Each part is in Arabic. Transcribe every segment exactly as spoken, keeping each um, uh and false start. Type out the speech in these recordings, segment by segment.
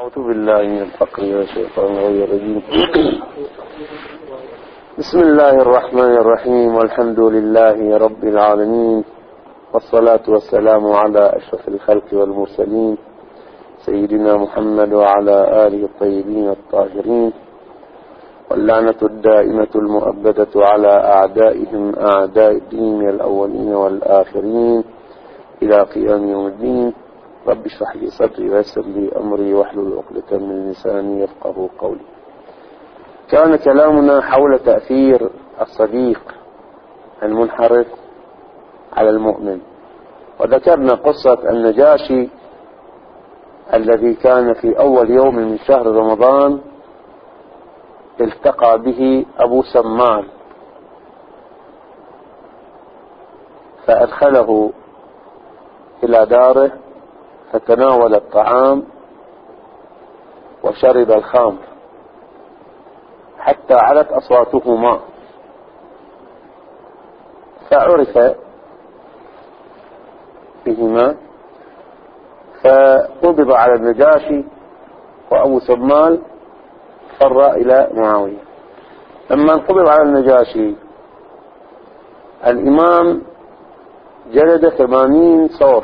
أعوذ بالله من الفقر والشيطان الرجيم. بسم الله الرحمن الرحيم، والحمد لله رب العالمين، والصلاة والسلام على أشرف الخلق والمرسلين سيدنا محمد وعلى آله الطيبين الطاهرين، واللعنة الدائمة المؤبدة على أعدائهم أعداء الدين من الأولين والآخرين إلى قيام يوم الدين. رب اشرح لي صدري ويسر لي أمري واحلل عقدة من لساني يفقهوا قولي. كان كلامنا حول تأثير الصديق المنحرف على المؤمن، وذكرنا قصة النجاشي الذي كان في أول يوم من شهر رمضان التقى به أبو سمان فأدخله إلى داره فتناول الطعام وشرب الخمر حتى علت أصواتهما، فعرف بهما فقبض على النجاشي، وأبو سمان فر إلى معاوية. لما انقبض على النجاشي الإمام جلد ثمانين صوت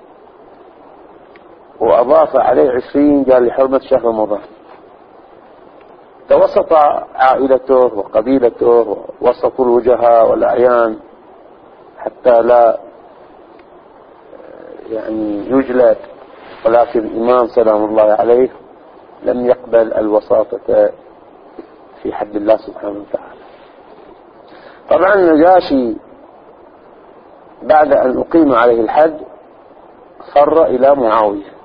وأضاف عليه عشرين، قال لحرمة شهر رمضان. توسط عائلته وقبيلته ووسطوا الوجهاء والأعيان حتى لا يعني يجلد، ولكن الإمام سلام الله عليه لم يقبل الوساطة في حد الله سبحانه وتعالى. طبعا النجاشي بعد أن أقيم عليه الحد فر إلى معاوية،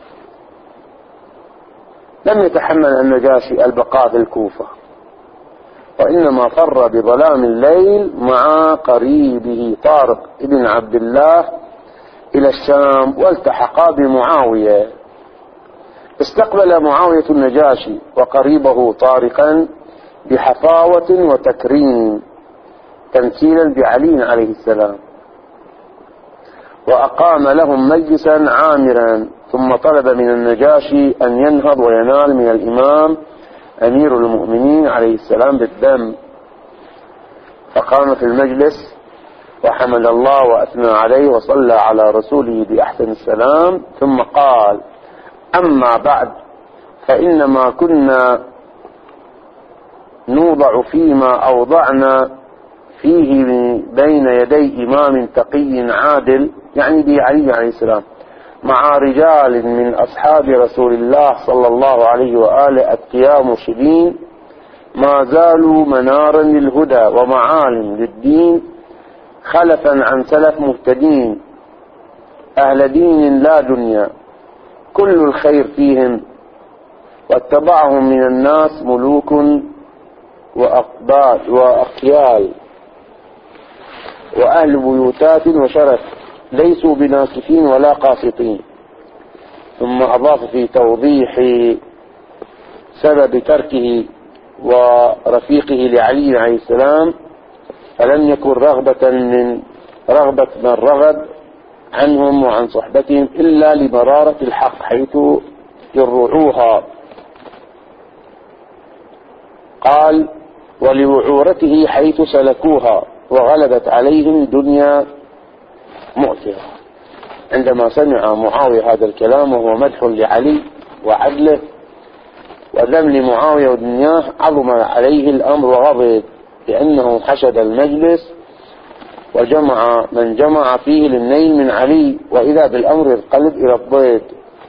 لم يتحمل النجاشي البقاء في الكوفة، وإنما فر بظلام الليل مع قريبه طارق ابن عبد الله إلى الشام، والتحقا بمعاوية. استقبل معاوية النجاشي وقريبه طارقا بحفاوة وتكريم تمثيلا بعلي عليه السلام، وأقام لهم مجلسا عامرا، ثم طلب من النجاشي أن ينهض وينال من الإمام أمير المؤمنين عليه السلام بالدم. فقام في المجلس وحمد الله وأثنى عليه وصلى على رسوله بأحسن السلام، ثم قال: أما بعد، فإنما كنا نوضع فيما أوضعنا فيه بين يدي إمام تقي عادل، يعني به علي عليه السلام، مع رجال من أصحاب رسول الله صلى الله عليه وآله أتقياء مرشدين، ما زالوا منارا للهدى ومعالم للدين، خلفا عن سلف مهتدين، أهل دين لا دنيا، كل الخير فيهم، واتبعهم من الناس ملوك وأقباط وأخيال وأهل بيوتات وشرف، ليسوا بناسفين ولا قاسطين. ثم أضاف في توضيح سبب تركه ورفيقه لعلي عليه السلام: فلم يكن رغبة من رغبة من رغب عنهم وعن صحبتهم إلا لمرارة الحق حيث يرعوها. قال: ولوعورته حيث سلكوها، وغلبت عليهم دنيا مؤثرة. عندما سمع معاوية هذا الكلام وهو مدح لعلي وعدله وذم لمعاوية ودنياه، عظم عليه الأمر وغضب، لأنه حشد المجلس وجمع من جمع فيه للنيل من علي، وإذا بالأمر القلب إلى الضيد.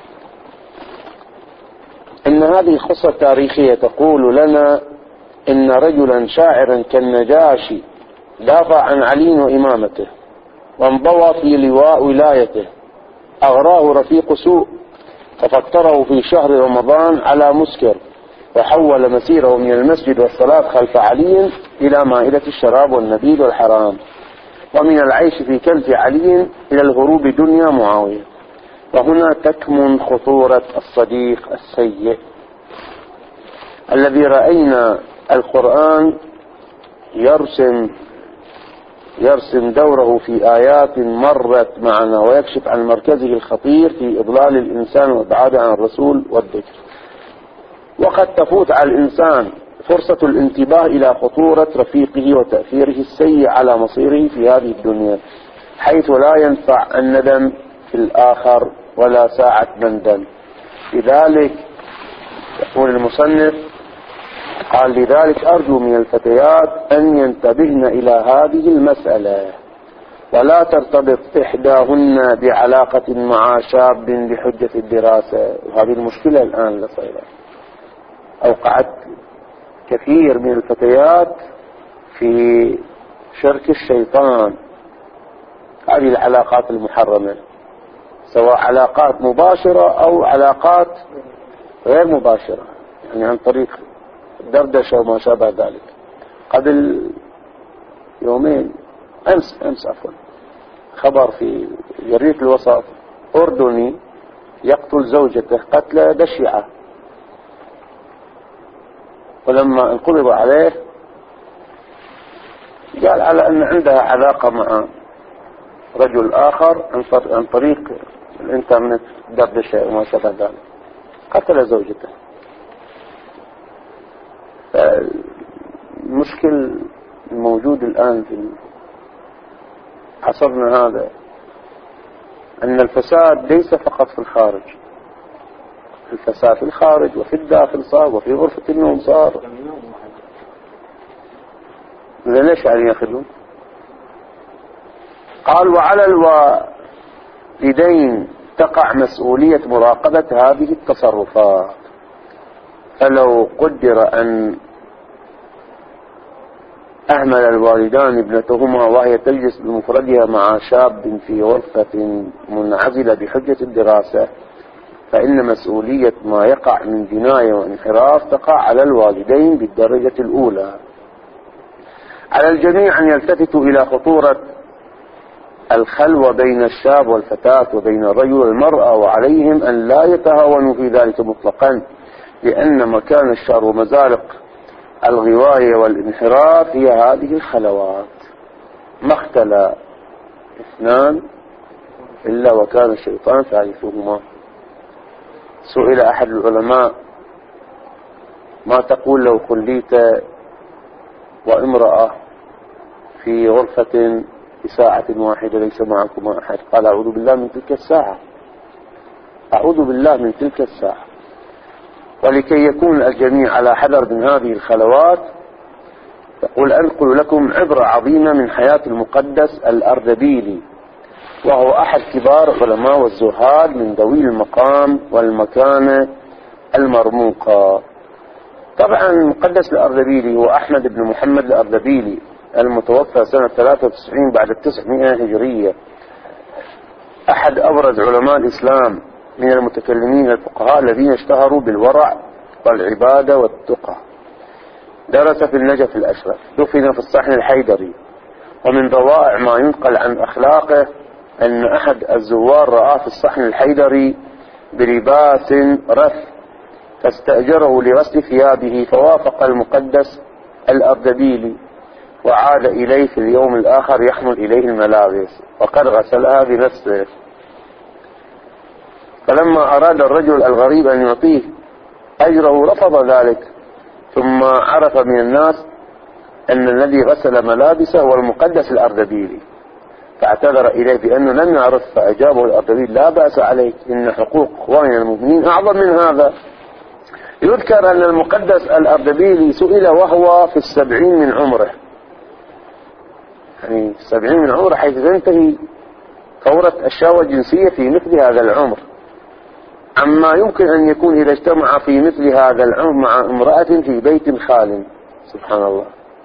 إن هذه القصة التاريخية تقول لنا إن رجلا شاعرا كالنجاشي دافع عن علي وإمامته، وانضوى في لواء ولايته، أغراه رفيق سوء ففكره في شهر رمضان على مسكر، وحول مسيره من المسجد والصلاة خلف علي إلى مائدة الشراب والنبيذ والحرام، ومن العيش في كنف علي إلى الهروب دنيا معاوية. وهنا تكمن خطورة الصديق السيء الذي رأينا القرآن يرسم يرسم دوره في آيات مرت معنا ويكشف عن مركزه الخطير في إضلال الإنسان وإبعاده عن الرسول والذكر. وقد تفوت على الإنسان فرصة الانتباه إلى خطورة رفيقه وتأثيره السيء على مصيره في هذه الدنيا، حيث لا ينفع الندم في الآخر ولا ساعة مندم. لذلك يقول المصنف قال: لذلك أرجو من الفتيات أن ينتبهن إلى هذه المسألة، ولا ترتبط إحداهن بعلاقة مع شاب بحجة الدراسة. وهذه المشكلة الآن اللي صايرة، أوقعت كثير من الفتيات في شرك الشيطان. هذه العلاقات المحرمة، سواء علاقات مباشرة أو علاقات غير مباشرة، يعني عن طريق دردشة وما شابه ذلك. قبل يومين أمس أمس عفوا خبر في جريدة الوسط: أردني يقتل زوجته قتل بشعة، ولما انقبض عليه قال على أن عندها علاقة مع رجل آخر عن طريق الإنترنت، دردشة وما شابه ذلك، قتل زوجته. المشكل الموجود الآن في عصرنا هذا أن الفساد ليس فقط في الخارج، الفساد في الخارج وفي الداخل صار، وفي غرفة النوم صار. ليش يعني ياخذون؟ قال: وعلى الوالدين تقع مسؤولية مراقبة هذه التصرفات، فلو قدر أن أهمل الوالدان ابنتهما وهي تجلس بمفردها مع شاب في غرفة منعزلة بحجة الدراسة، فإن مسؤولية ما يقع من جناية وانحراف تقع على الوالدين بالدرجة الأولى. على الجميع أن يلتفتوا إلى خطورة الخلوة بين الشاب والفتاة وبين الرجل والمرأة، وعليهم أن لا يتهاونوا في ذلك مطلقا، لأن مكان الشر ومزالق الغواية والانحراف هي هذه الخلوات. ما اختلى اثنان إلا وكان الشيطان ثالثهما. سئل أحد العلماء: ما تقول لو خليت وامرأة في غرفة بساعة واحدة ليس معكما أحد؟ قال: أعوذ بالله من تلك الساعة، أعوذ بالله من تلك الساعة. ولكي يكون الجميع على حذر من هذه الخلوات، يقول: أنقل لكم عبرة عظيمة من حياة المقدس الأردبيلي، وهو أحد كبار العلماء والزهاد من ذوي المقام والمكانة المرموقة. طبعا المقدس الأردبيلي هو أحمد بن محمد الأردبيلي المتوفى سنة ثلاثة وتسعين بعد التسعمائة هجرية، أحد أبرز علماء الإسلام من المتكلمين الفقهاء الذين اشتهروا بالورع والعبادة والتقى. درس في النجف الأشرف، دفن في الصحن الحيدري. ومن ضوائع ما ينقل عن أخلاقه أن أحد الزوار رآه في الصحن الحيدري بلباس رث، فاستأجره لغسل ثيابه، فوافق المقدس الأردبيلي وعاد إليه في اليوم الآخر يحمل إليه الملابس وقد غسلها بنفسه. فلما أراد الرجل الغريب أن يعطيه أجره رفض ذلك، ثم عرف من الناس أن الذي غسل ملابسه هو المقدس الأردبيلي، فاعتذر إليه بأنه لم يعرف، فأجابه الأردبيلي: لا بأس عليك، إن حقوق إخواننا المؤمنين أعظم من هذا. يذكر أن المقدس الأردبيلي سئل وهو في السبعين من عمره، يعني السبعين من عمره حيث تنتهي ثورة الشهوة الجنسية في مثل هذا العمر، عما يمكن أن يكون إذا اجتمع في مثل هذا العمر مع امرأة في بيت خال. سبحان الله.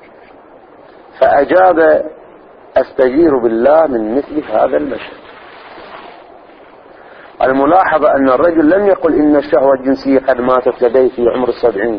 فأجاب: أستجير بالله من مثل هذا المشهد. الملاحظة أن الرجل لم يقل إن الشهوة الجنسية قد ماتت لديه في عمر السبعين،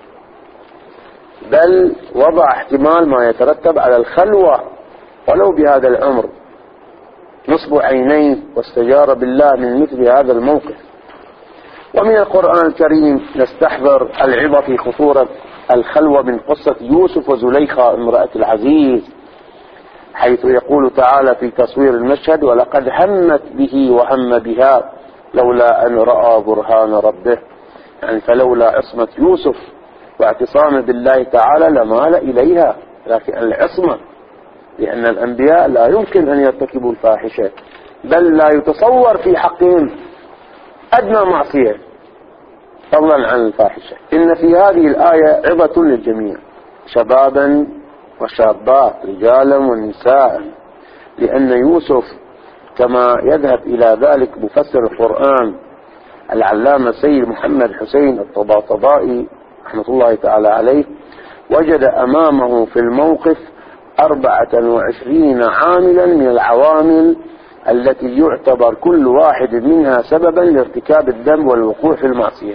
بل وضع احتمال ما يترتب على الخلوة ولو بهذا العمر، نصب عينيه واستجار بالله من مثل هذا الموقف. ومن القرآن الكريم نستحضر العظة في خطورة الخلوة من قصة يوسف وزليخة امرأة العزيز، حيث يقول تعالى في تصوير المشهد: ولقد همت به وهم بها لولا أن رأى برهان ربه. يعني فلولا عصمة يوسف واعتصامه بالله تعالى لمال إليها، لكن العصمة، لأن الأنبياء لا يمكن أن يرتكبوا الفاحشة، بل لا يتصور في حقهم أدنى معصية فضلا عن الفاحشة. إن في هذه الآية عظة للجميع، شبابا وشابات، رجالا ونساء، لأن يوسف كما يذهب إلى ذلك مفسر القرآن العلامة سيد محمد حسين الطباطبائي رحمة الله تعالى عليه، وجد أمامه في الموقف أربعة وعشرين عاملا من العوامل التي يعتبر كل واحد منها سببا لارتكاب الذنب والوقوع في المعصية.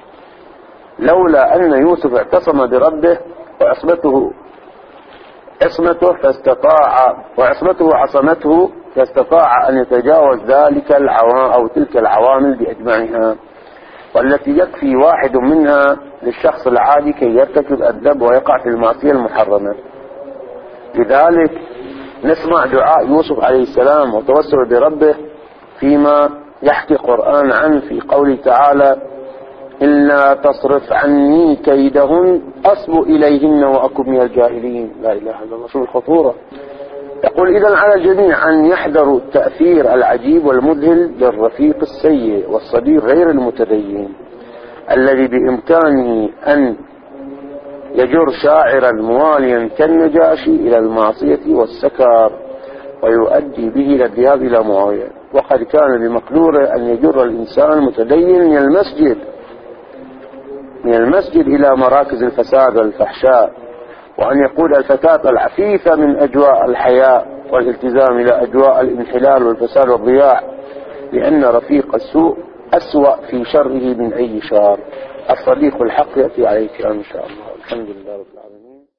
لولا أن يوسف اعتصم بربه وعصمته عصمته فاستطاع وعصمته عصمته فاستطاع أن يتجاوز ذلك العوامل أو تلك العوامل بأجمعها، والتي يكفي واحد منها للشخص العادي كي يرتكب الذنب ويقع في المعصية المحرمة. لذلك نسمع دعاء يوسف عليه السلام وتوسل بربه فيما يحكي القرآن عنه في قوله تعالى: إلا تصرف عني كيدهن أصب إليهن وأكن من الجاهلين. لا إله إلا الله، شوف الخطورة. يقول: إذن على الجميع أن يحذروا التأثير العجيب والمذهل للرفيق السيء والصديق غير المتدين الذي بإمكانه أن يجر شاعرا مواليا كالنجاشي إلى المعصية والسكر ويؤدي به إلى الذهاب إلى معاوية. وقد كان بمقدوره أن يجر الإنسان متدين من المسجد من المسجد إلى مراكز الفساد والفحشاء، وأن يقود الفتاة العفيفة من أجواء الحياء والالتزام إلى أجواء الانحلال والفساد والضياع، لأن رفيق السوء أسوأ في شره من أي شر. الصديق الحق يأتي عليه إن شاء الله. الحمد لله رب العالمين.